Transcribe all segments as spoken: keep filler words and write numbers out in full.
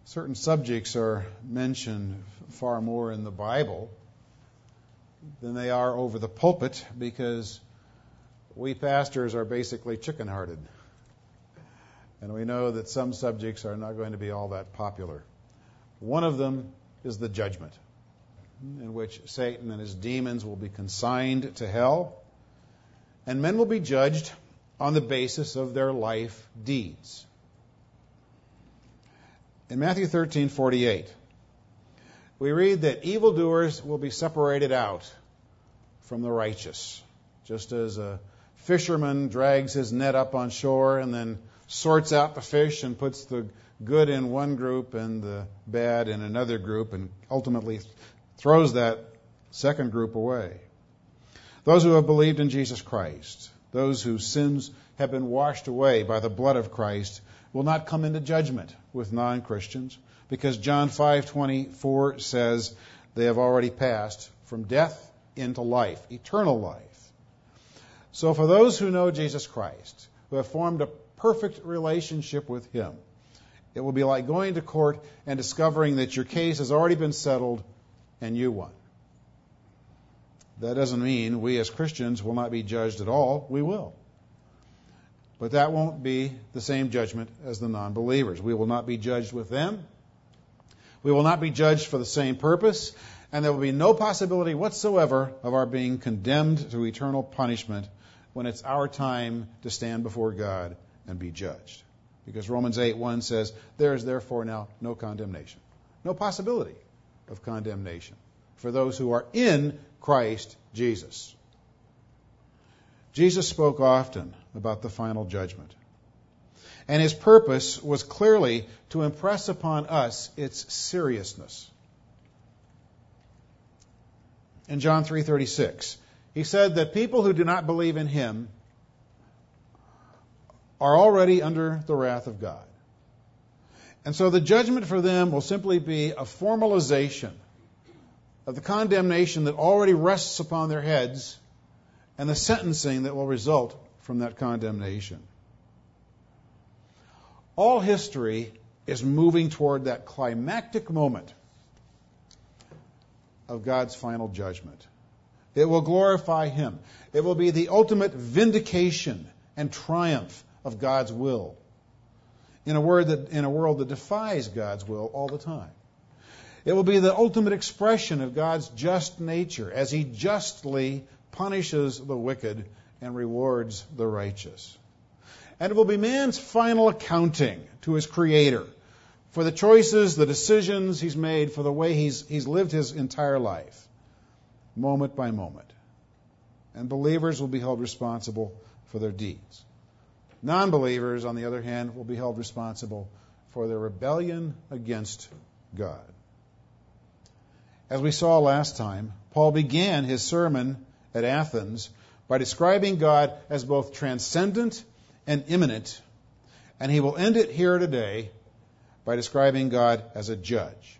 certain subjects are mentioned far more in the Bible than they are over the pulpit, because we pastors are basically chicken-hearted. And we know that some subjects are not going to be all that popular. One of them is the judgment, in which Satan and his demons will be consigned to hell, and men will be judged on the basis of their life deeds. In Matthew thirteen forty-eight, we read that evildoers will be separated out from the righteous, just as a fisherman drags his net up on shore and then sorts out the fish and puts the good in one group and the bad in another group, and ultimately throws that second group away. Those who have believed in Jesus Christ, those whose sins have been washed away by the blood of Christ, will not come into judgment with non-Christians, because John five twenty-four says they have already passed from death into life, eternal life. So for those who know Jesus Christ, who have formed a perfect relationship with Him, it will be like going to court and discovering that your case has already been settled and you won. That doesn't mean we as Christians will not be judged at all. We will. But that won't be the same judgment as the non-believers. We will not be judged with them. We will not be judged for the same purpose. And there will be no possibility whatsoever of our being condemned to eternal punishment when it's our time to stand before God and be judged. Because Romans eight one says, there is therefore now no condemnation. No possibility of condemnation for those who are in Christ Jesus. Jesus spoke often about the final judgment. And His purpose was clearly to impress upon us its seriousness. In John three thirty-six, He said that people who do not believe in Him are already under the wrath of God. And so the judgment for them will simply be a formalization of the condemnation that already rests upon their heads and the sentencing that will result from that condemnation. All history is moving toward that climactic moment of God's final judgment. It will glorify Him. It will be the ultimate vindication and triumph of God's will in a word that in a world that defies God's will all the time. It will be the ultimate expression of God's just nature as He justly punishes the wicked and rewards the righteous. And it will be man's final accounting to his Creator for the choices, the decisions he's made, for the way he's, he's lived his entire life, moment by moment. And believers will be held responsible for their deeds. Non-believers, on the other hand, will be held responsible for their rebellion against God. As we saw last time, Paul began his sermon at Athens by describing God as both transcendent and immanent, and he will end it here today by describing God as a judge.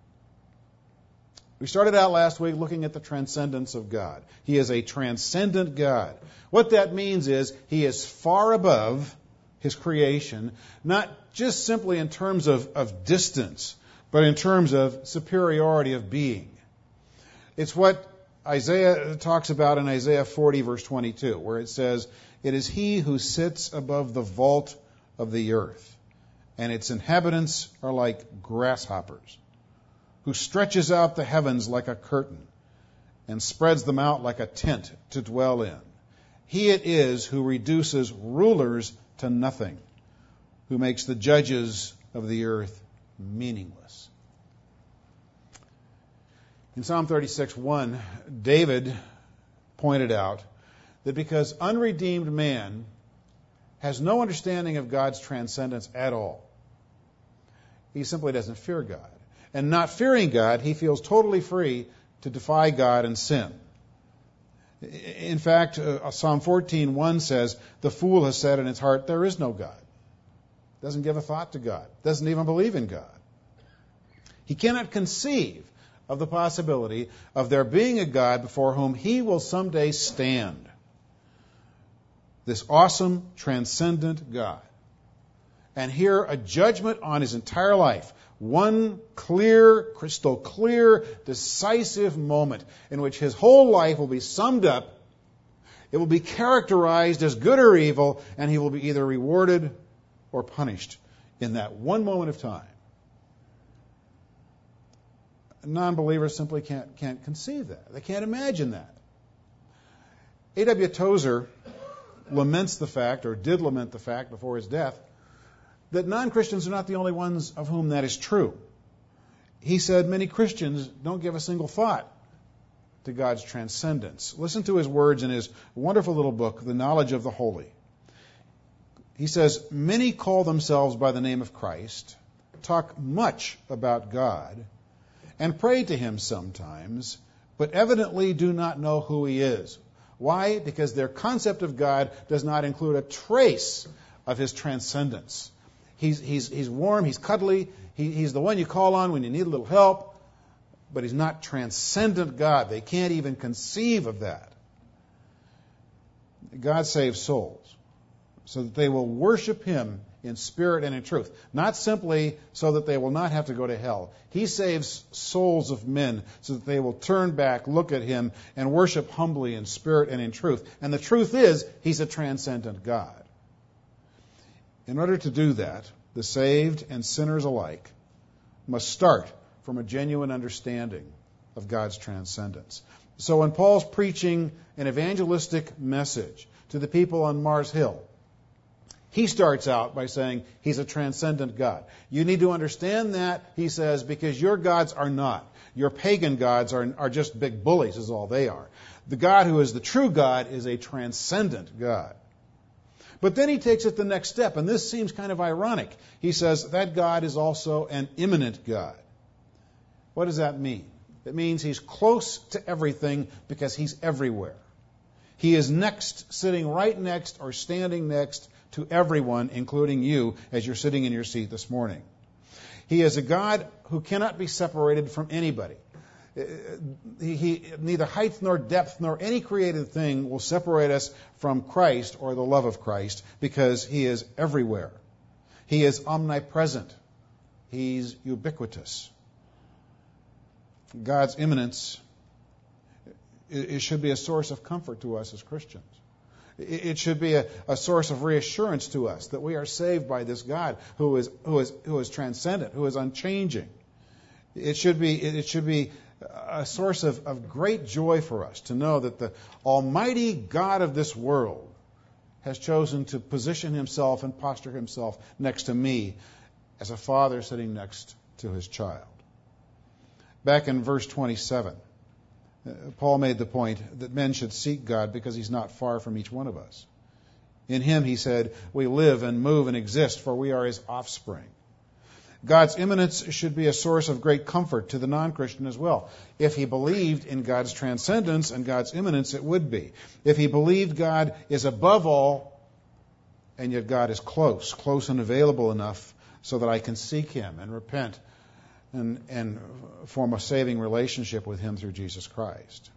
We started out last week looking at the transcendence of God. He is a transcendent God. What that means is He is far above His creation, not just simply in terms of, of distance, but in terms of superiority of being. It's what Isaiah talks about in Isaiah forty, verse twenty-two, where it says, "It is He who sits above the vault of the earth, and its inhabitants are like grasshoppers, who stretches out the heavens like a curtain and spreads them out like a tent to dwell in. He it is who reduces rulers to nothing, who makes the judges of the earth meaningless." In Psalm thirty-six one, David pointed out that because unredeemed man has no understanding of God's transcendence at all, he simply doesn't fear God. And not fearing God, he feels totally free to defy God and sin. In fact, uh, Psalm fourteen one says, "The fool has said in his heart, there is no God." Doesn't give a thought to God. Doesn't even believe in God. He cannot conceive of the possibility of there being a God before whom he will someday stand. This awesome, transcendent God. and hear a judgment on his entire life. One clear, crystal clear, decisive moment in which his whole life will be summed up. It will be characterized as good or evil, and he will be either rewarded or punished in that one moment of time. Non-believers simply can't, can't conceive that. They can't imagine that. A W Tozer laments the fact, or did lament the fact before his death, that non-Christians are not the only ones of whom that is true. He said many Christians don't give a single thought to God's transcendence. Listen to his words in his wonderful little book, The Knowledge of the Holy. He says, many call themselves by the name of Christ, talk much about God, and pray to him sometimes, but evidently do not know who he is. Why? Because their concept of God does not include a trace of his transcendence. He's, he's, he's warm, he's cuddly, he, he's the one you call on when you need a little help, but he's not transcendent God. They can't even conceive of that. God saves souls so that they will worship him in spirit and in truth, not simply so that they will not have to go to hell. He saves souls of men so that they will turn back, look at him, and worship humbly in spirit and in truth. And the truth is, he's a transcendent God. In order to do that, the saved and sinners alike must start from a genuine understanding of God's transcendence. So when Paul's preaching an evangelistic message to the people on Mars Hill, he starts out by saying he's a transcendent God. You need to understand that, he says, because your gods are not. Your pagan gods are, are just big bullies is all they are. The God who is the true God is a transcendent God. But then he takes it the next step, and this seems kind of ironic. He says that God is also an immanent God. What does that mean? It means he's close to everything because he's everywhere. He is next, sitting right next or standing next to everyone, including you, as you're sitting in your seat this morning. He is a God who cannot be separated from anybody. He, he, neither height nor depth nor any created thing will separate us from Christ or the love of Christ, because he is everywhere. He is omnipresent. He's ubiquitous. God's immanence, it, it should be a source of comfort to us as Christians. It, it should be a, a source of reassurance to us that we are saved by this God who is who is who is transcendent, who is unchanging. It should be it should be a source of, of great joy for us to know that the Almighty God of this world has chosen to position himself and posture himself next to me as a father sitting next to his child. Back in verse twenty-seven, Paul made the point that men should seek God because he's not far from each one of us. In him, he said, we live and move and exist, for we are his offspring. God's immanence should be a source of great comfort to the non-Christian as well. If he believed in God's transcendence and God's immanence, it would be. If he believed God is above all, and yet God is close, close and available enough so that I can seek him and repent and, and form a saving relationship with him through Jesus Christ.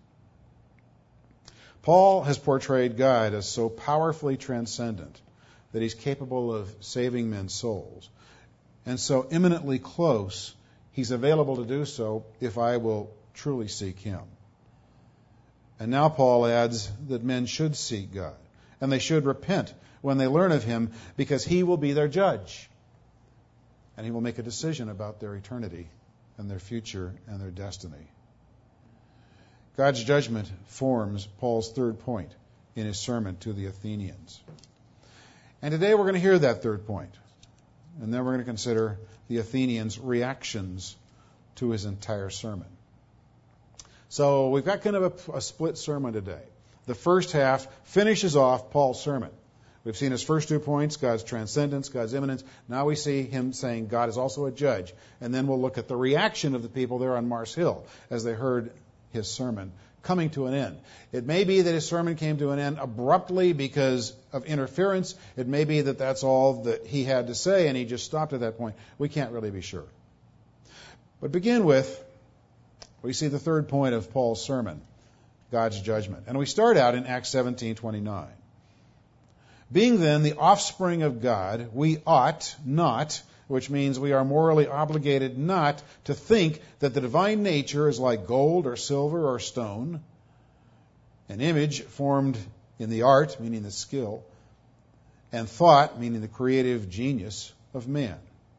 Paul has portrayed God as so powerfully transcendent that he's capable of saving men's souls. And so imminently close, he's available to do so if I will truly seek him. And now Paul adds that men should seek God, and they should repent when they learn of him, because he will be their judge. And he will make a decision about their eternity and their future and their destiny. God's judgment forms Paul's third point in his sermon to the Athenians. And today we're going to hear that third point. And then we're going to consider the Athenians' reactions to his entire sermon. So we've got kind of a, a split sermon today. The first half finishes off Paul's sermon. We've seen his first two points, God's transcendence, God's immanence. Now we see him saying God is also a judge. And then we'll look at the reaction of the people there on Mars Hill as they heard his sermon coming to an end. It may be that his sermon came to an end abruptly because of interference. It may be that that's all that he had to say and he just stopped at that point. We can't really be sure. But begin with, we see the third point of Paul's sermon, God's judgment. And we start out in Acts seventeen twenty-nine. Being then the offspring of God, we ought not, which means we are morally obligated not to think that the divine nature is like gold or silver or stone, an image formed in the art, meaning the skill, and thought, meaning the creative genius of man.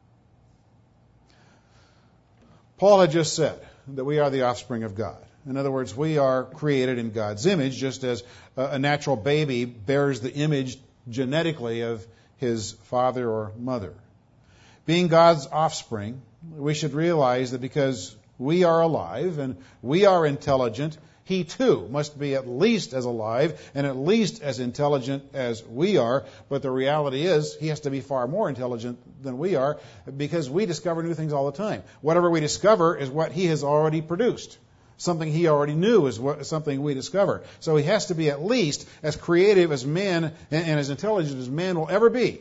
Paul had just said that we are the offspring of God. In other words, we are created in God's image, just as a natural baby bears the image genetically of his father or mother. Being God's offspring, we should realize that because we are alive and we are intelligent, he too must be at least as alive and at least as intelligent as we are. But the reality is he has to be far more intelligent than we are, because we discover new things all the time. Whatever we discover is what he has already produced. Something he already knew is what, something we discover. So he has to be at least as creative as man and, and as intelligent as man will ever be.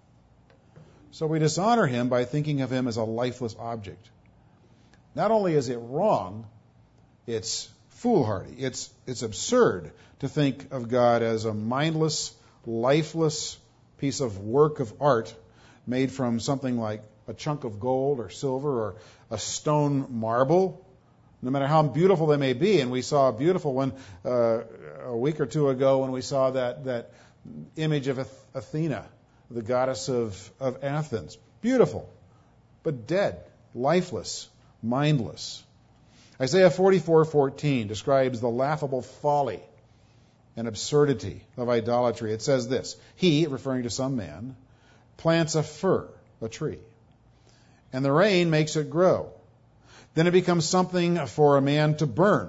So we dishonor him by thinking of him as a lifeless object. Not only is it wrong, it's foolhardy. It's, it's absurd to think of God as a mindless, lifeless piece of work of art made from something like a chunk of gold or silver or a stone marble, no matter how beautiful they may be. And we saw a beautiful one uh, a week or two ago when we saw that, that image of Athena, the goddess of, of Athens. Beautiful, but dead, lifeless, mindless. Isaiah forty-four fourteen describes the laughable folly and absurdity of idolatry. It says this: He, referring to some man, plants a fir, a tree, and the rain makes it grow. Then it becomes something for a man to burn.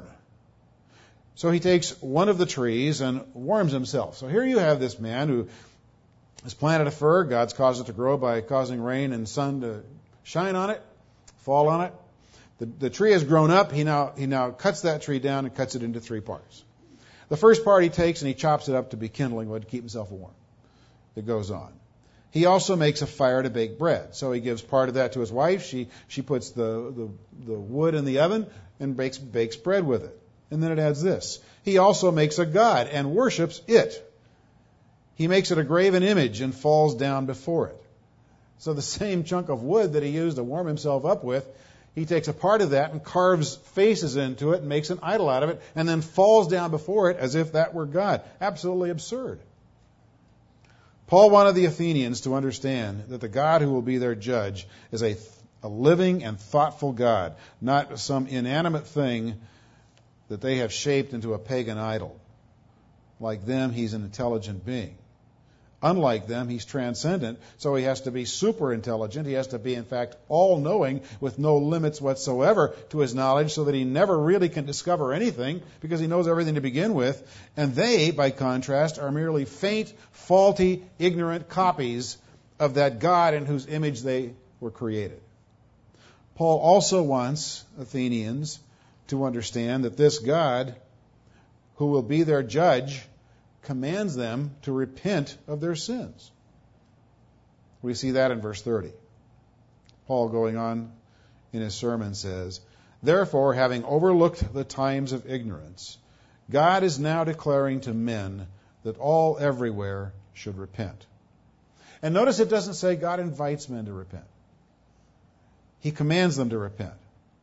So he takes one of the trees and warms himself. So here you have this man who has planted a fir. God's caused it to grow by causing rain and sun to shine on it, fall on it. The, the tree has grown up. He now, he now cuts that tree down and cuts it into three parts. The first part he takes and he chops it up to be kindling wood to keep himself warm. It goes on. He also makes a fire to bake bread. So he gives part of that to his wife. She, she puts the, the, the wood in the oven and bakes, bakes bread with it. And then it adds this: he also makes a god and worships it. He makes it a graven image and falls down before it. So the same chunk of wood that he used to warm himself up with, he takes a part of that and carves faces into it and makes an idol out of it and then falls down before it as if that were God. Absolutely absurd. Paul wanted the Athenians to understand that the God who will be their judge is a, a living and thoughtful God, not some inanimate thing that they have shaped into a pagan idol. Like them, he's an intelligent being. Unlike them, he's transcendent, so he has to be super intelligent. He has to be, in fact, all-knowing with no limits whatsoever to his knowledge, so that he never really can discover anything because he knows everything to begin with. And they, by contrast, are merely faint, faulty, ignorant copies of that God in whose image they were created. Paul also wants Athenians to understand that this God, who will be their judge, commands them to repent of their sins. We see that in verse thirty. Paul, going on in his sermon, says, Therefore, having overlooked the times of ignorance, God is now declaring to men that all everywhere should repent. And notice it doesn't say God invites men to repent. He commands them to repent.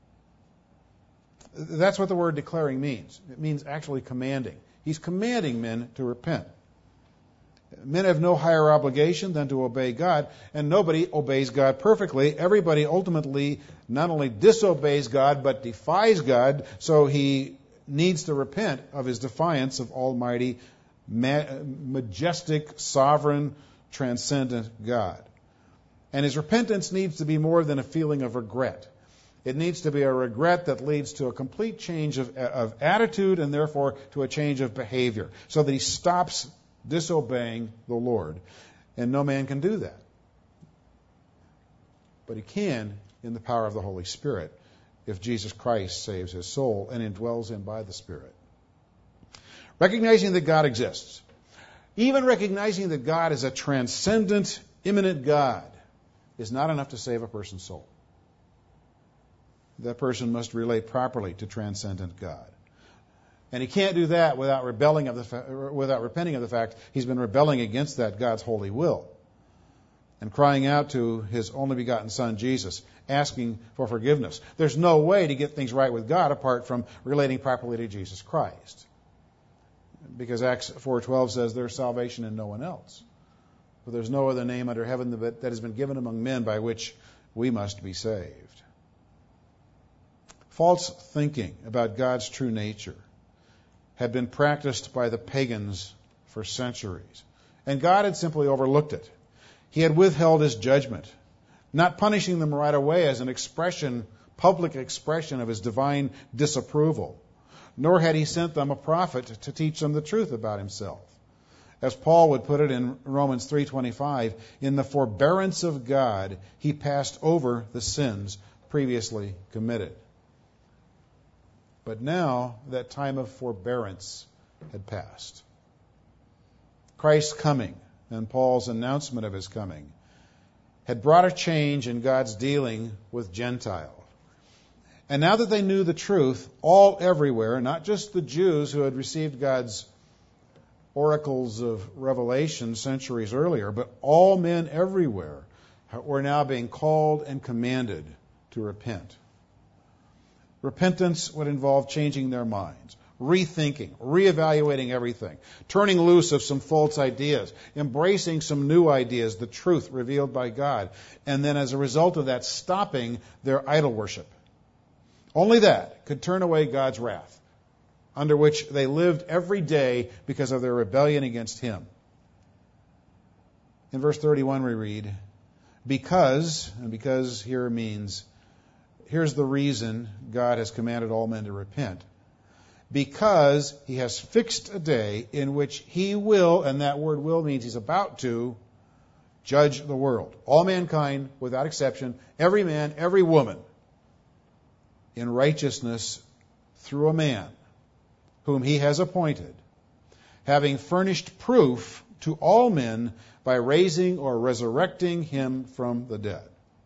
That's what the word declaring means. It means actually commanding. He's commanding men to repent. Men have no higher obligation than to obey God, and nobody obeys God perfectly. Everybody ultimately not only disobeys God, but defies God, so he needs to repent of his defiance of Almighty, majestic, sovereign, transcendent God. And his repentance needs to be more than a feeling of regret. It needs to be a regret that leads to a complete change of, of attitude and therefore to a change of behavior, so that he stops disobeying the Lord. And no man can do that. But he can in the power of the Holy Spirit if Jesus Christ saves his soul and indwells him by the Spirit. Recognizing that God exists. Even recognizing that God is a transcendent, immanent God is not enough to save a person's soul. That person must relate properly to transcendent God. And he can't do that without rebelling of the fa- without repenting of the fact he's been rebelling against that God's holy will, and crying out to his only begotten Son, Jesus, asking for forgiveness. There's no way to get things right with God apart from relating properly to Jesus Christ. Because Acts four twelve says there's salvation in no one else. For there's no other name under heaven that has been given among men by which we must be saved. False thinking about God's true nature had been practiced by the pagans for centuries. And God had simply overlooked it. He had withheld his judgment, not punishing them right away as an expression, public expression of his divine disapproval. Nor had he sent them a prophet to teach them the truth about himself. As Paul would put it in Romans three twenty-five, in the forbearance of God, he passed over the sins previously committed. But now that time of forbearance had passed. Christ's coming and Paul's announcement of his coming had brought a change in God's dealing with Gentiles. And now that they knew the truth, all everywhere, not just the Jews who had received God's oracles of revelation centuries earlier, but all men everywhere were now being called and commanded to repent. Repentance would involve changing their minds, rethinking, reevaluating everything, turning loose of some false ideas, embracing some new ideas, the truth revealed by God, and then as a result of that, stopping their idol worship. Only that could turn away God's wrath, under which they lived every day because of their rebellion against him. In verse thirty-one we read, because, and because here means, here's the reason God has commanded all men to repent. Because he has fixed a day in which he will, and that word will means he's about to, judge the world. All mankind, without exception, every man, every woman, in righteousness through a man whom he has appointed, having furnished proof to all men by raising or resurrecting him from the dead.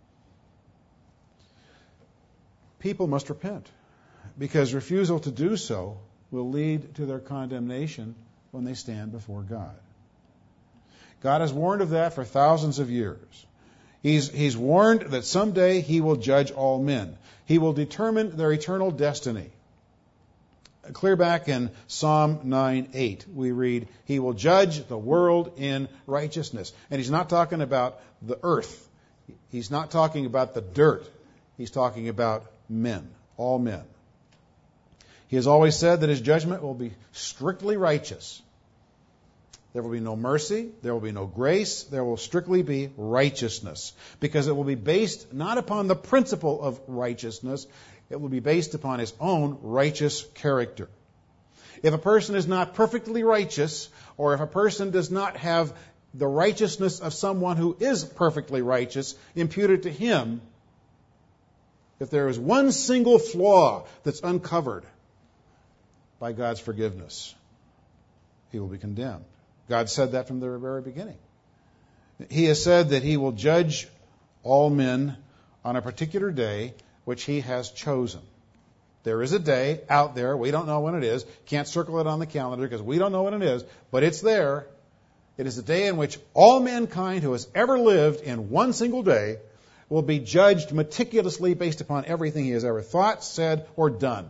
People must repent, because refusal to do so will lead to their condemnation when they stand before God. God has warned of that for thousands of years. He's, he's warned that someday he will judge all men. He will determine their eternal destiny. Clear back in Psalm nine eight, we read, he will judge the world in righteousness. And he's not talking about the earth. He's not talking about the dirt. He's talking about men, all men. He has always said that his judgment will be strictly righteous. There will be no mercy, there will be no grace, there will strictly be righteousness, because it will be based not upon the principle of righteousness, it will be based upon his own righteous character. If a person is not perfectly righteous, or if a person does not have the righteousness of someone who is perfectly righteous imputed to him, if there is one single flaw that's uncovered by God's forgiveness, he will be condemned. God said that from the very beginning. He has said that he will judge all men on a particular day which he has chosen. There is a day out there. We don't know when it is. Can't circle it on the calendar because we don't know when it is, but it's there. It is the day in which all mankind who has ever lived in one single day will be judged meticulously based upon everything he has ever thought, said, or done.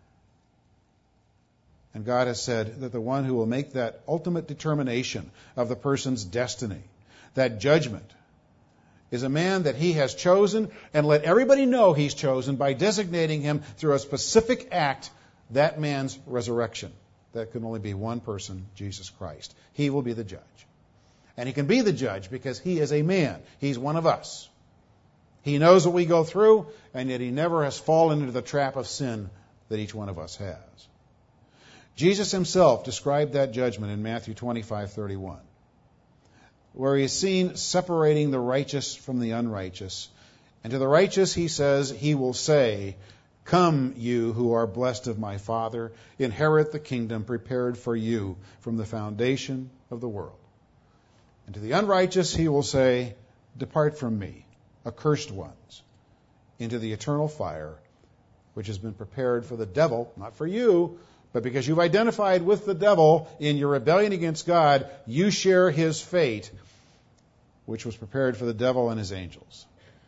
And God has said that the one who will make that ultimate determination of the person's destiny, that judgment, is a man that he has chosen, and let everybody know he's chosen by designating him through a specific act, that man's resurrection. That can only be one person, Jesus Christ. He will be the judge. And he can be the judge because he is a man. He's one of us. He knows what we go through, and yet he never has fallen into the trap of sin that each one of us has. Jesus himself described that judgment in Matthew twenty-five thirty-one, where he is seen separating the righteous from the unrighteous. And to the righteous he says, he will say, "Come, you who are blessed of my Father, inherit the kingdom prepared for you from the foundation of the world." And to the unrighteous he will say, "Depart from me, accursed ones, into the eternal fire, which has been prepared for the devil," not for you, But because you've identified with the devil in your rebellion against God, you share his fate, which was prepared for the devil and his angels.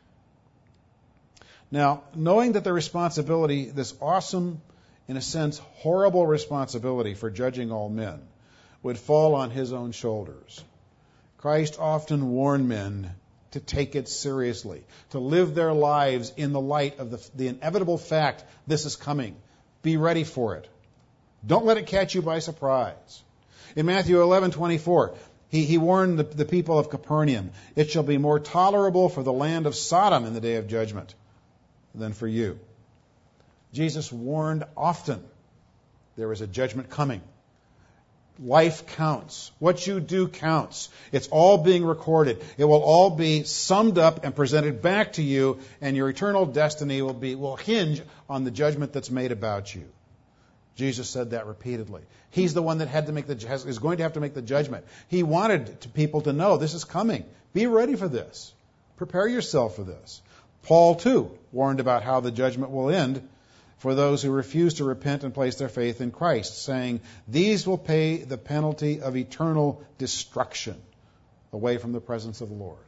Now, knowing that the responsibility, this awesome, in a sense, horrible responsibility for judging all men, would fall on his own shoulders, Christ often warned men to take it seriously, to live their lives in the light of the, the inevitable fact this is coming. Be ready for it. Don't let it catch you by surprise. In Matthew eleven twenty-four, he, he warned the, the people of Capernaum, it shall be more tolerable for the land of Sodom in the day of judgment than for you. Jesus warned often there is a judgment coming. Life counts. What you do counts. It's all being recorded. It will all be summed up and presented back to you, and your eternal destiny will be will hinge on the judgment that's made about you. Jesus said that repeatedly. He's the one that had to make the has, is going to have to make the judgment. He wanted to, people to know this is coming. Be ready for this. Prepare yourself for this. Paul too warned about how the judgment will end for those who refuse to repent and place their faith in Christ, saying, these will pay the penalty of eternal destruction away from the presence of the Lord.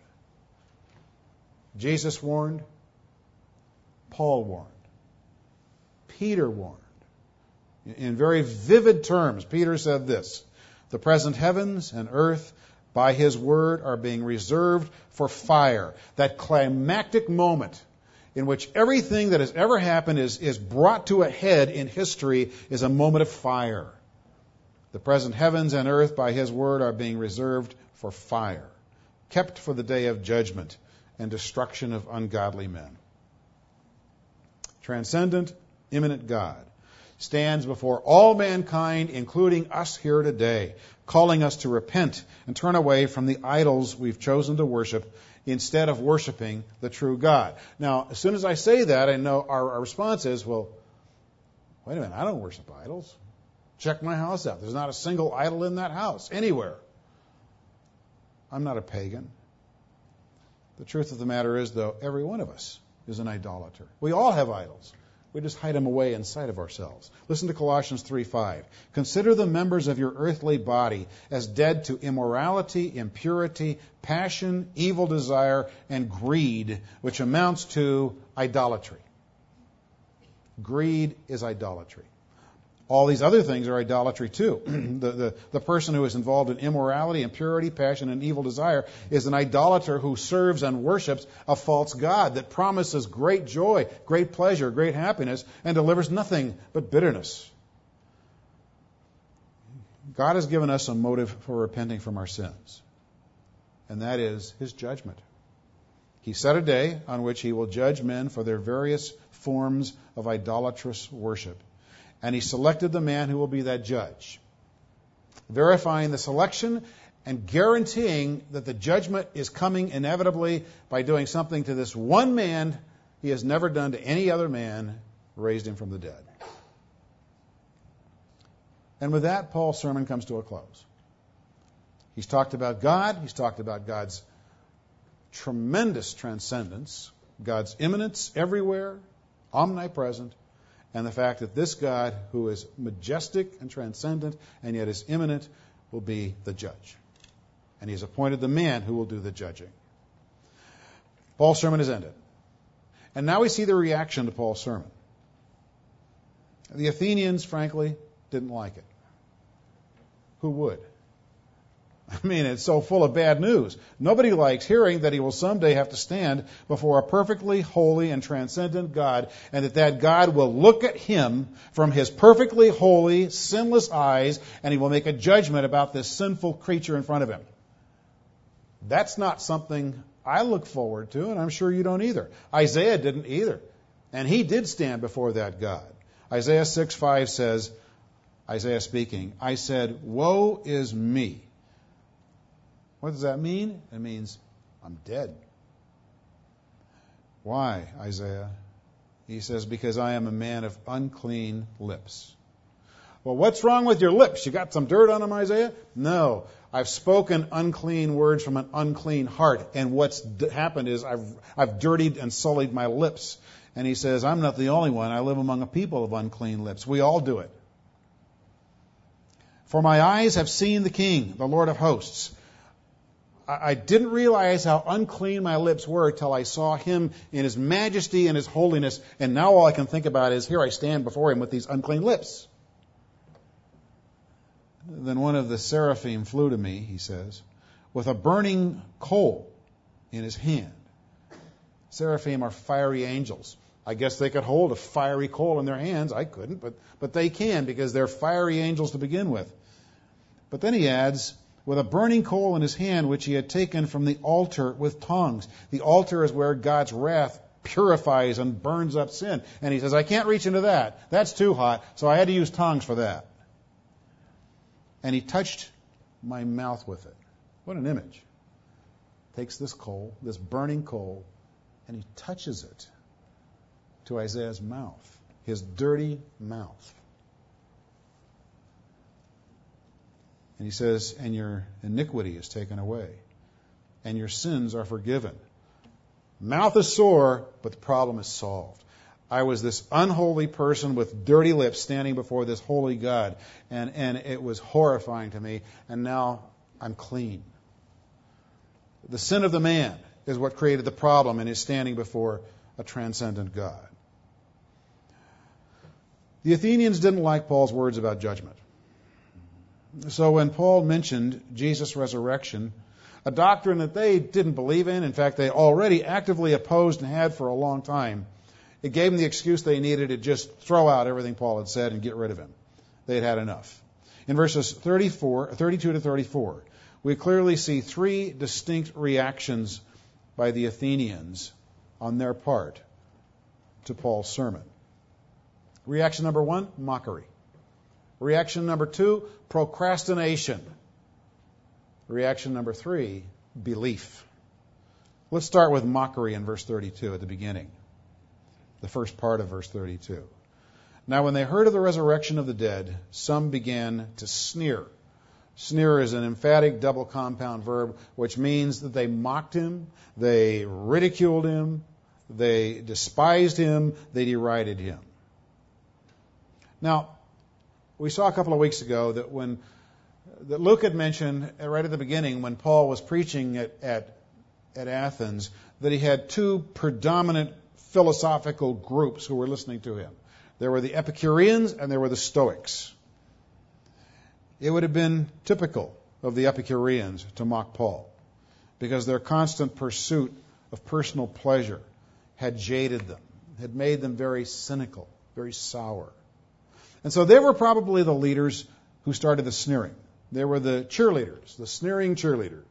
Jesus warned. Paul warned. Peter warned. In very vivid terms, Peter said this, the present heavens and earth by his word are being reserved for fire. That climactic moment in which everything that has ever happened is, is brought to a head in history is a moment of fire. The present heavens and earth by his word are being reserved for fire, kept for the day of judgment and destruction of ungodly men. Transcendent, immanent God stands before all mankind, including us here today, calling us to repent and turn away from the idols we've chosen to worship instead of worshiping the true God. Now, as soon as I say that, I know our, our response is, well, wait a minute, I don't worship idols. Check my house out. There's not a single idol in that house, anywhere. I'm not a pagan. The truth of the matter is, though, every one of us is an idolater. We all have idols. We just hide them away inside of ourselves. Listen to Colossians three five. Consider the members of your earthly body as dead to immorality, impurity, passion, evil desire, and greed, which amounts to idolatry. Greed is idolatry. All these other things are idolatry too. the, the, the person who is involved in immorality, impurity, passion, and evil desire is an idolater who serves and worships a false god that promises great joy, great pleasure, great happiness, and delivers nothing but bitterness. God has given us a motive for repenting from our sins, and that is his judgment. He set a day on which he will judge men for their various forms of idolatrous worship. And he selected the man who will be that judge, verifying the selection and guaranteeing that the judgment is coming inevitably by doing something to this one man he has never done to any other man, raised him from the dead. And with that, Paul's sermon comes to a close. He's talked about God. He's talked about God's tremendous transcendence, God's immanence everywhere, omnipresent, and the fact that this God, who is majestic and transcendent and yet is immanent, will be the judge. And he has appointed the man who will do the judging. Paul's sermon is ended. And now we see the reaction to Paul's sermon. The Athenians, frankly, didn't like it. Who would? I mean, it's so full of bad news. Nobody likes hearing that he will someday have to stand before a perfectly holy and transcendent God, and that that God will look at him from his perfectly holy, sinless eyes, and he will make a judgment about this sinful creature in front of him. That's not something I look forward to, and I'm sure you don't either. Isaiah didn't either. And he did stand before that God. Isaiah six five says, Isaiah speaking, I said, woe is me. What does that mean? It means I'm dead. Why, Isaiah? He says, because I am a man of unclean lips. Well, what's wrong with your lips? You got some dirt on them, Isaiah? No. I've spoken unclean words from an unclean heart. And what's d- happened is I've, I've dirtied and sullied my lips. And he says, I'm not the only one. I live among a people of unclean lips. We all do it. For my eyes have seen the King, the Lord of hosts. I didn't realize how unclean my lips were till I saw him in his majesty and his holiness, and now all I can think about is, here I stand before him with these unclean lips. Then one of the seraphim flew to me, he says, with a burning coal in his hand. Seraphim are fiery angels. I guess they could hold a fiery coal in their hands. I couldn't, but, but they can, because they're fiery angels to begin with. But then he adds, with a burning coal in his hand, which he had taken from the altar with tongs. The altar is where God's wrath purifies and burns up sin. And he says, I can't reach into that. That's too hot, so I had to use tongs for that. And he touched my mouth with it. What an image. Takes this coal, this burning coal, and he touches it to Isaiah's mouth, his dirty mouth. And he says, and your iniquity is taken away, and your sins are forgiven. Mouth is sore, but the problem is solved. I was this unholy person with dirty lips standing before this holy God, and, and it was horrifying to me, and now I'm clean. The sin of the man is what created the problem in his standing before a transcendent God. The Athenians didn't like Paul's words about judgment. So when Paul mentioned Jesus' resurrection, a doctrine that they didn't believe in, in fact, they already actively opposed and had for a long time, it gave them the excuse they needed to just throw out everything Paul had said and get rid of him. They had had enough. In verses thirty-four, thirty-two to thirty-four, we clearly see three distinct reactions by the Athenians on their part to Paul's sermon. Reaction number one, mockery. Reaction number two, procrastination. Reaction number three, belief. Let's start with mockery in verse thirty-two at the beginning, the first part of verse thirty-two. Now when they heard of the resurrection of the dead, some began to sneer. Sneer is an emphatic double compound verb, which means that they mocked him, they ridiculed him, they despised him, they derided him. Now, we saw a couple of weeks ago that when that Luke had mentioned right at the beginning when Paul was preaching at, at, at Athens that he had two predominant philosophical groups who were listening to him. There were the Epicureans and there were the Stoics. It would have been typical of the Epicureans to mock Paul because their constant pursuit of personal pleasure had jaded them, had made them very cynical, very sour. And so they were probably the leaders who started the sneering. They were the cheerleaders, the sneering cheerleaders.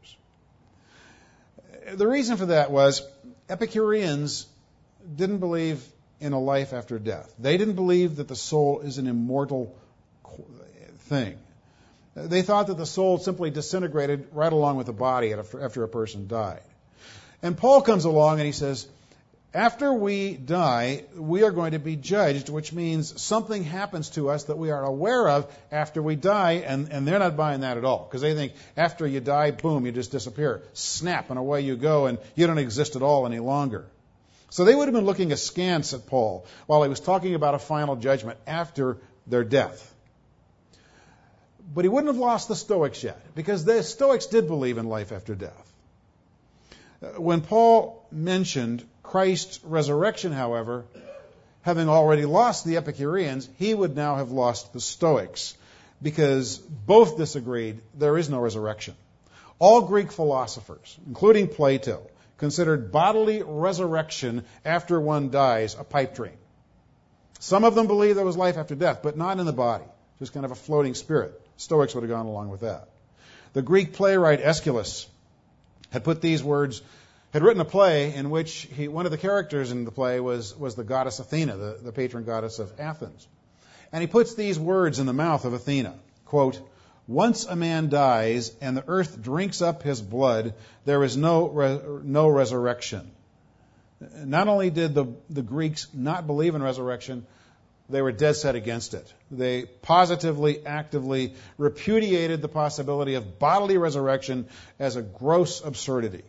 The reason for that was Epicureans didn't believe in a life after death. They didn't believe that the soul is an immortal thing. They thought that the soul simply disintegrated right along with the body after a person died. And Paul comes along and he says, after we die, we are going to be judged, which means something happens to us that we are aware of after we die, and, and they're not buying that at all, because they think after you die, boom, you just disappear. Snap, and away you go, and you don't exist at all any longer. So they would have been looking askance at Paul while he was talking about a final judgment after their death. But he wouldn't have lost the Stoics yet, because the Stoics did believe in life after death. When Paul mentioned Christ's resurrection, however, having already lost the Epicureans, he would now have lost the Stoics, because both disagreed there is no resurrection. All Greek philosophers, including Plato, considered bodily resurrection after one dies a pipe dream. Some of them believed there was life after death, but not in the body, just kind of a floating spirit. Stoics would have gone along with that. The Greek playwright Aeschylus had put these words, had written a play in which he, one of the characters in the play was, was the goddess Athena, the, the patron goddess of Athens. And he puts these words in the mouth of Athena, quote, once a man dies and the earth drinks up his blood, there is no, re, no resurrection. Not only did the, the Greeks not believe in resurrection, they were dead set against it. They positively, actively repudiated the possibility of bodily resurrection as a gross absurdity.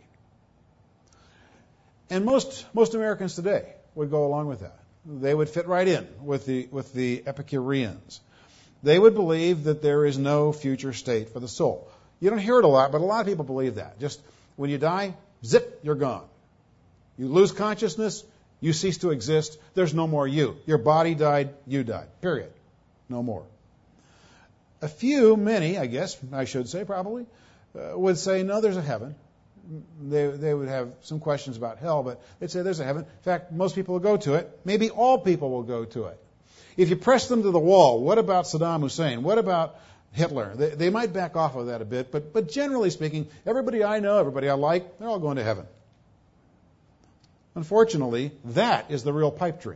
And most most Americans today would go along with that. They would fit right in with the with the Epicureans. They would believe that there is no future state for the soul. You don't hear it a lot, but a lot of people believe that. Just when you die, zip, you're gone. You lose consciousness, you cease to exist, there's no more you. Your body died, you died. Period. No more. A few, many, I guess, I should say probably, uh, would say, no, there's a heaven. They, they would have some questions about hell, but they'd say there's a heaven. In fact, most people will go to it. Maybe all people will go to it. If you press them to the wall, what about Saddam Hussein? What about Hitler? They, they might back off of that a bit, but, but generally speaking, everybody I know, everybody I like, they're all going to heaven. Unfortunately, that is the real pipe dream.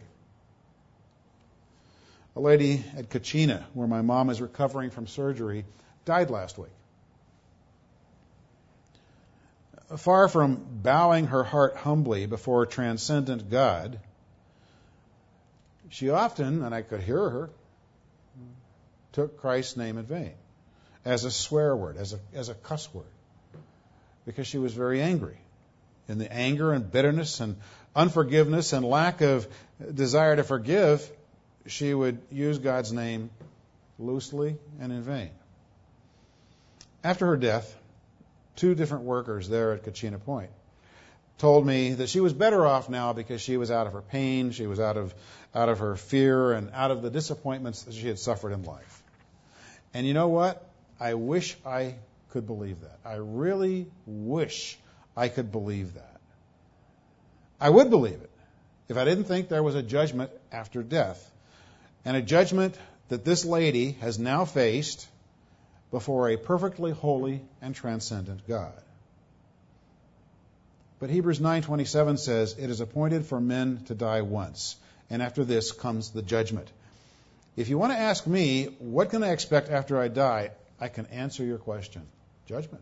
A lady at Kachina, where my mom is recovering from surgery, died last week. Far from bowing her heart humbly before transcendent God, she often, and I could hear her, took Christ's name in vain as a swear word, as a, as a cuss word, because she was very angry. In the anger and bitterness and unforgiveness and lack of desire to forgive, she would use God's name loosely and in vain. After her death, two different workers there at Kachina Point told me that she was better off now because she was out of her pain, she was out of out of her fear, and out of the disappointments that she had suffered in life. And you know what? I wish I could believe that. I really wish I could believe that. I would believe it if I didn't think there was a judgment after death, and a judgment that this lady has now faced before a perfectly holy and transcendent God. But Hebrews nine twenty-seven says, "It is appointed for men to die once, and after this comes the judgment." If you want to ask me, what can I expect after I die, I can answer your question. Judgment.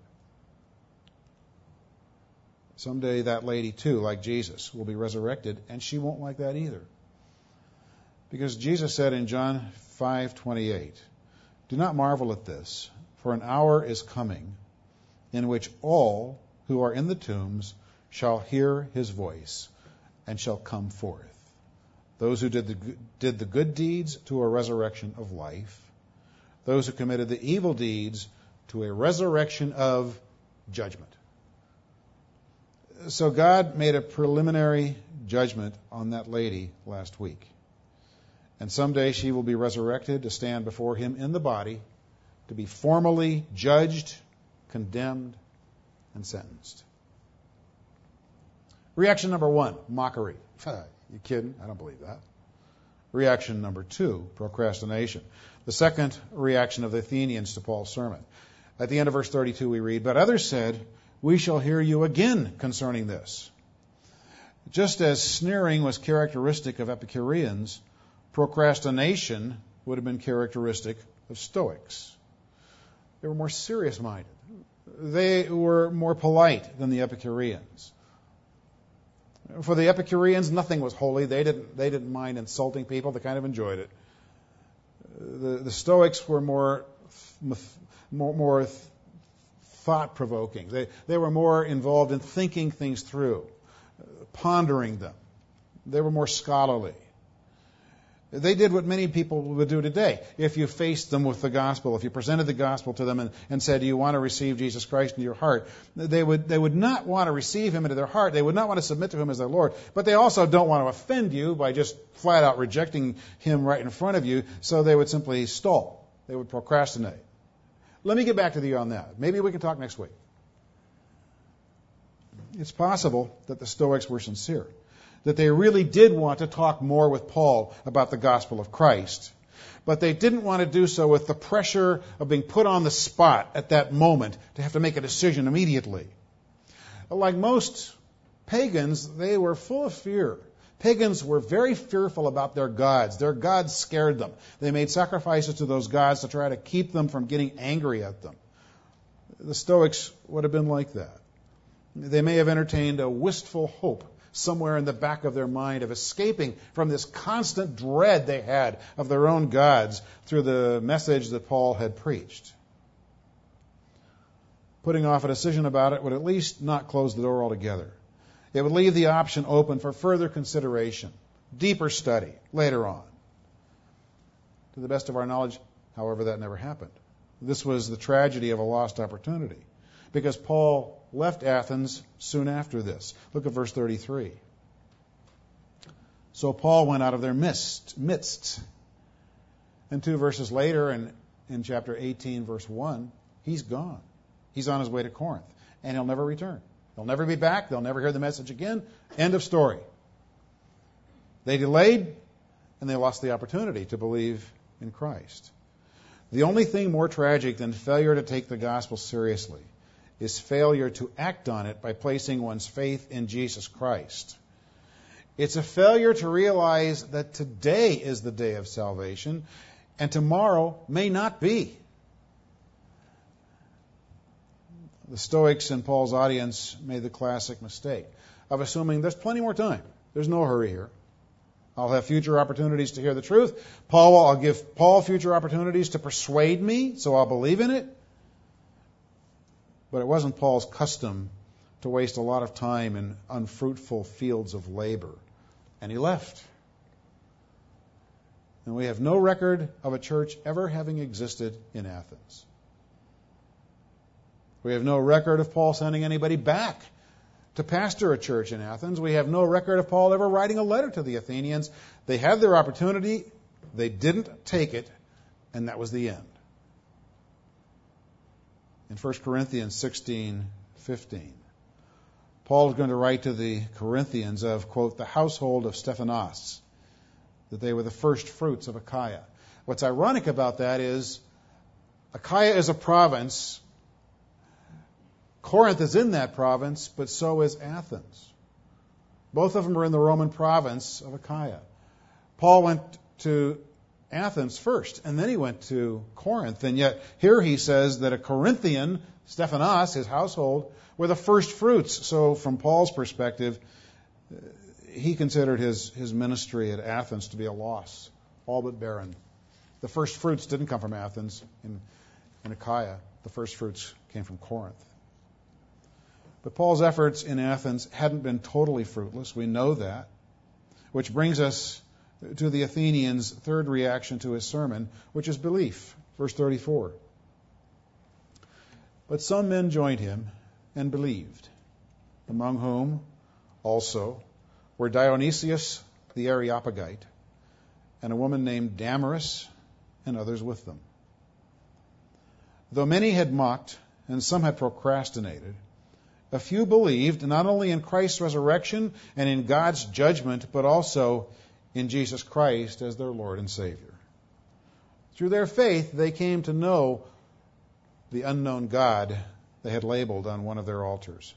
Someday that lady too, like Jesus, will be resurrected, and she won't like that either. Because Jesus said in John five twenty-eight, "Do not marvel at this, for an hour is coming in which all who are in the tombs shall hear his voice and shall come forth. Those who did the, did the good deeds to a resurrection of life, those who committed the evil deeds to a resurrection of judgment." So God made a preliminary judgment on that lady last week. And someday she will be resurrected to stand before him in the body, to be formally judged, condemned, and sentenced. Reaction number one, mockery. You kidding? I don't believe that. Reaction number two, procrastination. The second reaction of the Athenians to Paul's sermon. At the end of verse thirty-two we read, "But others said, 'We shall hear you again concerning this.'" Just as sneering was characteristic of Epicureans, procrastination would have been characteristic of Stoics. They were more serious-minded. They were more polite than the Epicureans. For the Epicureans, nothing was holy. They didn't, they didn't mind insulting people. They kind of enjoyed it. The, the Stoics were more, more, more thought-provoking. They, they were more involved in thinking things through, pondering them. They were more scholarly. They did what many people would do today. If you faced them with the gospel, if you presented the gospel to them and, and said, "Do you want to receive Jesus Christ into your heart?" They would, they would not want to receive him into their heart. They would not want to submit to him as their Lord. But they also don't want to offend you by just flat out rejecting him right in front of you. So they would simply stall. They would procrastinate. Let me get back to you on that. Maybe we can talk next week. It's possible that the Stoics were sincere, that they really did want to talk more with Paul about the gospel of Christ. But they didn't want to do so with the pressure of being put on the spot at that moment to have to make a decision immediately. Like most pagans, they were full of fear. Pagans were very fearful about their gods. Their gods scared them. They made sacrifices to those gods to try to keep them from getting angry at them. The Stoics would have been like that. They may have entertained a wistful hope somewhere in the back of their mind of escaping from this constant dread they had of their own gods through the message that Paul had preached. Putting off a decision about it would at least not close the door altogether. It would leave the option open for further consideration, deeper study later on. To the best of our knowledge, However, that never happened. This was the tragedy of a lost opportunity, because Paul left Athens soon after this. Look at verse thirty-three. So Paul went out of their midst, midst. And two verses later, in, in chapter eighteen, verse one, he's gone. He's on his way to Corinth, and he'll never return. They'll never be back. They'll never hear the message again. End of story. They delayed, and they lost the opportunity to believe in Christ. The only thing more tragic than failure to take the gospel seriously is failure to act on it by placing one's faith in Jesus Christ. It's a failure to realize that today is the day of salvation, and tomorrow may not be. The Stoics in Paul's audience made the classic mistake of assuming there's plenty more time. There's no hurry here. I'll have future opportunities to hear the truth. Paul, will, I'll give Paul future opportunities to persuade me, so I'll believe in it. But it wasn't Paul's custom to waste a lot of time in unfruitful fields of labor. And he left. And we have no record of a church ever having existed in Athens. We have no record of Paul sending anybody back to pastor a church in Athens. We have no record of Paul ever writing a letter to the Athenians. They had their opportunity, they didn't take it, and that was the end. In First Corinthians sixteen fifteen, Paul is going to write to the Corinthians of, quote, the household of Stephanas, that they were the first fruits of Achaia. What's ironic about that is Achaia is a province. Corinth is in that province, but so is Athens. Both of them are in the Roman province of Achaia. Paul went to Athens first, and then he went to Corinth. And yet here he says that a Corinthian, Stephanas, his household, were the first fruits. So from Paul's perspective, he considered his, his ministry at Athens to be a loss, all but barren. The first fruits didn't come from Athens in, in Achaia. The first fruits came from Corinth. But Paul's efforts in Athens hadn't been totally fruitless. We know that. Which brings us to the Athenians' third reaction to his sermon, which is belief. Verse thirty-four. But some men joined him and believed, among whom also were Dionysius the Areopagite and a woman named Damaris and others with them. Though many had mocked and some had procrastinated, a few believed not only in Christ's resurrection and in God's judgment, but also in Jesus Christ as their Lord and Savior. Through their faith, they came to know the unknown God they had labeled on one of their altars.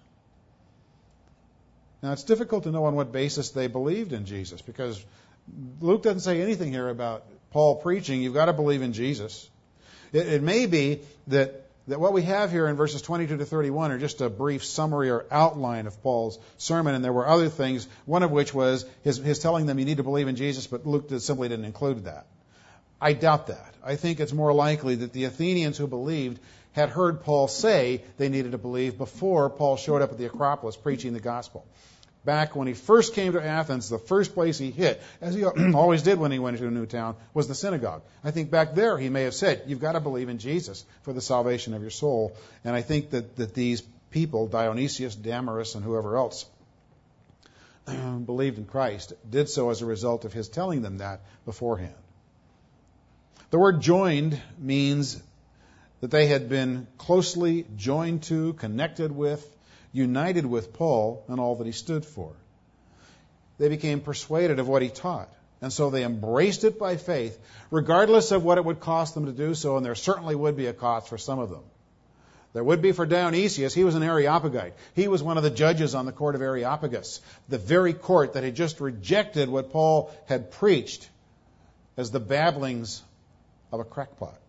Now, it's difficult to know on what basis they believed in Jesus, because Luke doesn't say anything here about Paul preaching. You've got to believe in Jesus. It, it may be that that what we have here in verses twenty-two to thirty-one are just a brief summary or outline of Paul's sermon, and there were other things, one of which was his, his telling them you need to believe in Jesus, but Luke simply didn't include that. I doubt that. I think it's more likely that the Athenians who believed had heard Paul say they needed to believe before Paul showed up at the Acropolis preaching the gospel. Back when he first came to Athens, the first place he hit, as he always did when he went into a new town, was the synagogue. I think back there he may have said, you've got to believe in Jesus for the salvation of your soul. And I think that, that these people, Dionysius, Damaris, and whoever else, believed in Christ, did so as a result of his telling them that beforehand. The word joined means that they had been closely joined to, connected with, united with Paul and all that he stood for. They became persuaded of what he taught, and so they embraced it by faith, regardless of what it would cost them to do so, and there certainly would be a cost for some of them. There would be for Dionysius. He was an Areopagite. He was one of the judges on the court of Areopagus, the very court that had just rejected what Paul had preached as the babblings of a crackpot.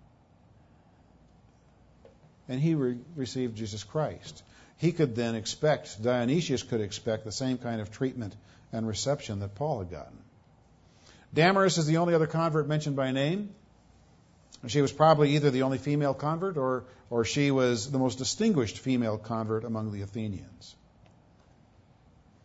And he re- received Jesus Christ. He could then expect, Dionysius could expect the same kind of treatment and reception that Paul had gotten. Damaris is the only other convert mentioned by name. She was probably either the only female convert or, or she was the most distinguished female convert among the Athenians.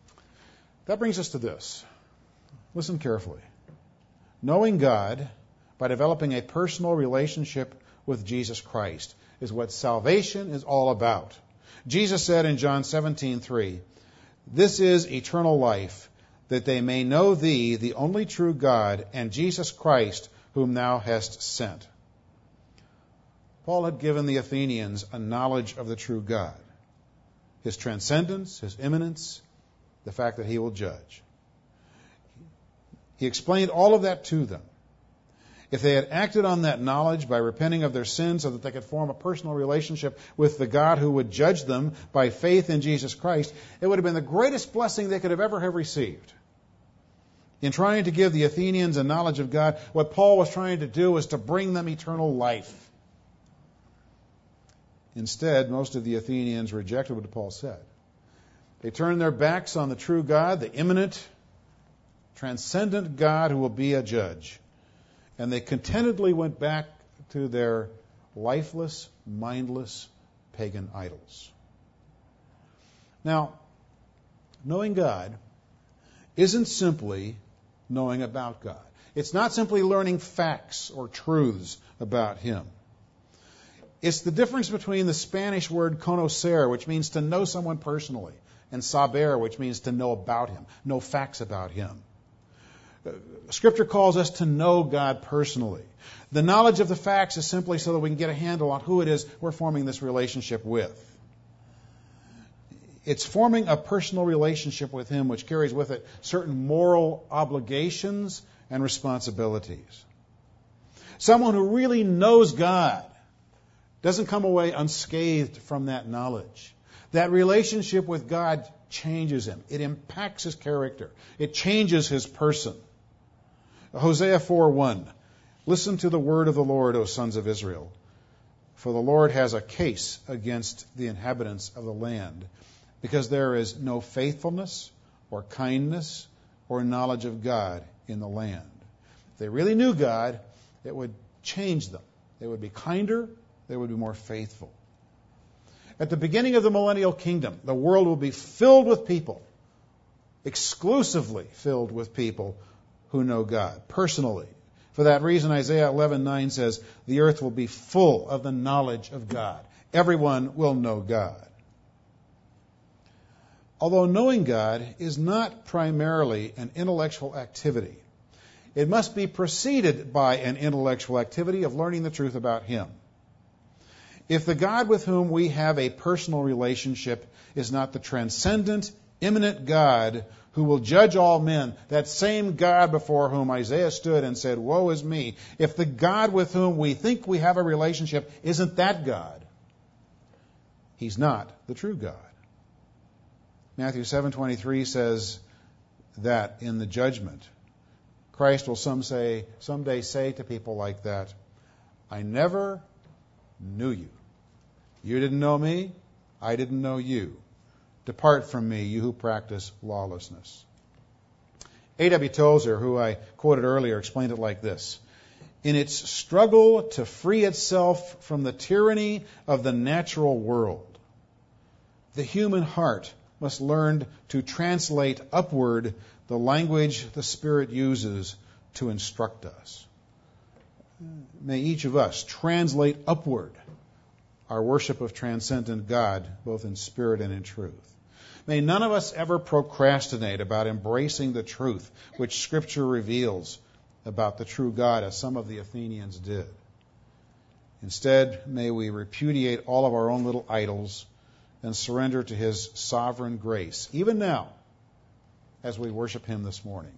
That brings us to this. Listen carefully. Knowing God by developing a personal relationship with Jesus Christ, is what salvation is all about. Jesus said in John seventeen three, "This is eternal life, that they may know thee, the only true God, and Jesus Christ, whom thou hast sent." Paul had given the Athenians a knowledge of the true God, his transcendence, his immanence, the fact that he will judge. He explained all of that to them. If they had acted on that knowledge by repenting of their sins so that they could form a personal relationship with the God who would judge them by faith in Jesus Christ, it would have been the greatest blessing they could have ever have received. In trying to give the Athenians a knowledge of God, what Paul was trying to do was to bring them eternal life. Instead, most of the Athenians rejected what Paul said. They turned their backs on the true God, the immanent, transcendent God who will be a judge. And they contentedly went back to their lifeless, mindless, pagan idols. Now, knowing God isn't simply knowing about God. It's not simply learning facts or truths about Him. It's the difference between the Spanish word conocer, which means to know someone personally, and saber, which means to know about Him, know facts about Him. Scripture calls us to know God personally. The knowledge of the facts is simply so that we can get a handle on who it is we're forming this relationship with. It's forming a personal relationship with Him which carries with it certain moral obligations and responsibilities. Someone who really knows God doesn't come away unscathed from that knowledge. That relationship with God changes him. It impacts his character. It changes his person. Hosea four one. Listen to the word of the Lord, O sons of Israel. For the Lord has a case against the inhabitants of the land, because there is no faithfulness or kindness or knowledge of God in the land. If they really knew God, it would change them. They would be kinder. They would be more faithful. At the beginning of the millennial kingdom, the world will be filled with people, exclusively filled with people who know God personally. For that reason, Isaiah eleven nine says, the earth will be full of the knowledge of God. Everyone will know God. Although knowing God is not primarily an intellectual activity, it must be preceded by an intellectual activity of learning the truth about Him. If the God with whom we have a personal relationship is not the transcendent, immanent God who will judge all men, that same God before whom Isaiah stood and said, woe is me, if the God with whom we think we have a relationship isn't that God, He's not the true God. Matthew seven twenty-three says that in the judgment, Christ will some say, someday say to people like that, I never knew you. You didn't know me, I didn't know you. Depart from me, you who practice lawlessness. A W Tozer, who I quoted earlier, explained it like this. In its struggle to free itself from the tyranny of the natural world, the human heart must learn to translate upward the language the Spirit uses to instruct us. May each of us translate upward our worship of transcendent God, both in spirit and in truth. May none of us ever procrastinate about embracing the truth which Scripture reveals about the true God, as some of the Athenians did. Instead, may we repudiate all of our own little idols and surrender to His sovereign grace, even now, as we worship Him this morning.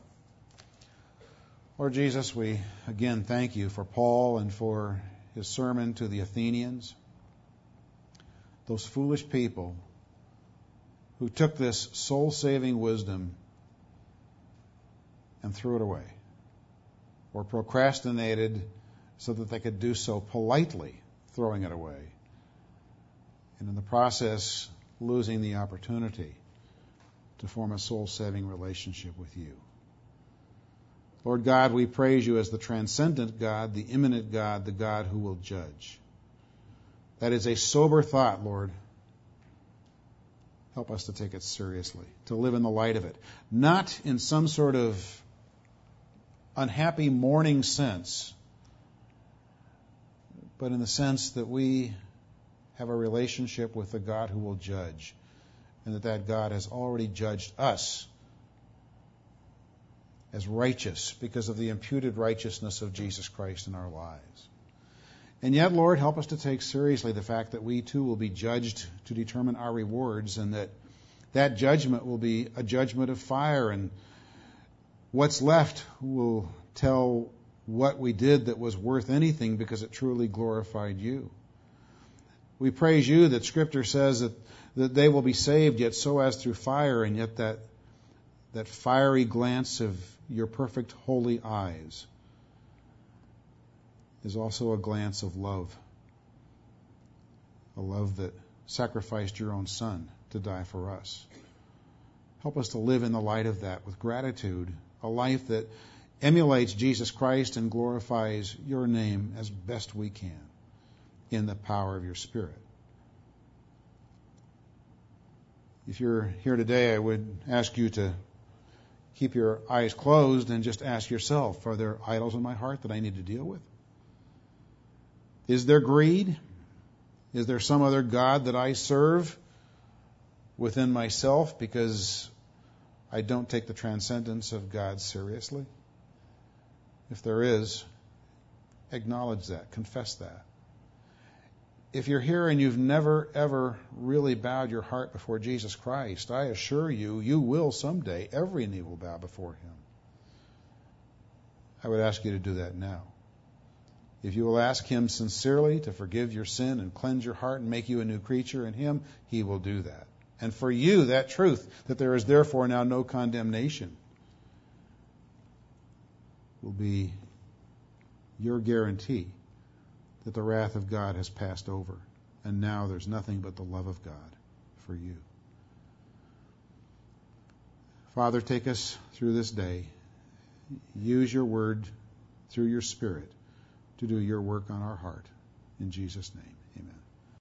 Lord Jesus, we again thank You for Paul and for his sermon to the Athenians. Those foolish people who took this soul-saving wisdom and threw it away, or procrastinated so that they could do so politely, throwing it away, and in the process losing the opportunity to form a soul-saving relationship with You. Lord God, we praise You as the transcendent God, the immanent God, the God who will judge. That is a sober thought, Lord. Help us to take it seriously, to live in the light of it, not in some sort of unhappy mourning sense, but in the sense that we have a relationship with the God who will judge, and that that God has already judged us as righteous because of the imputed righteousness of Jesus Christ in our lives. And yet, Lord, help us to take seriously the fact that we too will be judged to determine our rewards, and that that judgment will be a judgment of fire, and what's left will tell what we did that was worth anything because it truly glorified you. We praise you that Scripture says that, that they will be saved, yet so as through fire, and yet that, that fiery glance of your perfect holy eyes is also a glance of love, a love that sacrificed your own Son to die for us. Help us to live in the light of that with gratitude, a life that emulates Jesus Christ and glorifies your name as best we can in the power of your Spirit. If you're here today, I would ask you to keep your eyes closed and just ask yourself, are there idols in my heart that I need to deal with? Is there greed? Is there some other God that I serve within myself because I don't take the transcendence of God seriously? If there is, acknowledge that, confess that. If you're here and you've never, ever really bowed your heart before Jesus Christ, I assure you, you will someday. Every knee will bow before Him. I would ask you to do that now. If you will ask Him sincerely to forgive your sin and cleanse your heart and make you a new creature in Him, He will do that. And for you, that truth, that there is therefore now no condemnation, will be your guarantee that the wrath of God has passed over, and now there's nothing but the love of God for you. Father, take us through this day. Use your word through your Spirit to do your work on our heart. In Jesus' name, amen.